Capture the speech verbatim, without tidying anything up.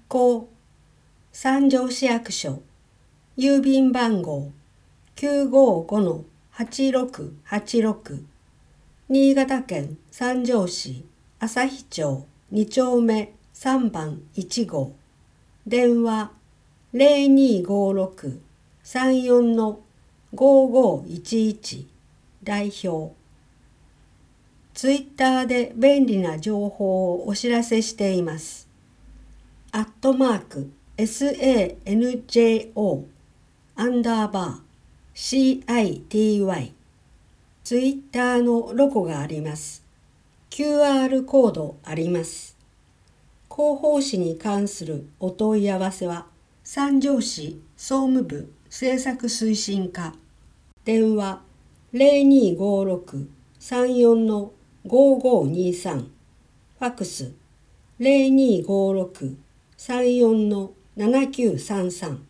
行、三条市役所、郵便番号 きゅうごごのはちろくはちろく、新潟県三条市旭町に丁目さんばんいち号、電話 ゼロにーごーろく さんよんのごーごーいちいち、代表。ツイッターで便利な情報をお知らせしています。アットマーク エスエーエヌジェーオー アンダーバー シーアイティーワイ。ツイッターのロゴがあります。キューアール コードあります。広報誌に関するお問い合わせは、三条市総務部政策推進課、電話 ゼロにーごーろく さんよんのごーごーにさん、ファックス ゼロにーごーろく さんよんのななきゅうさんさん。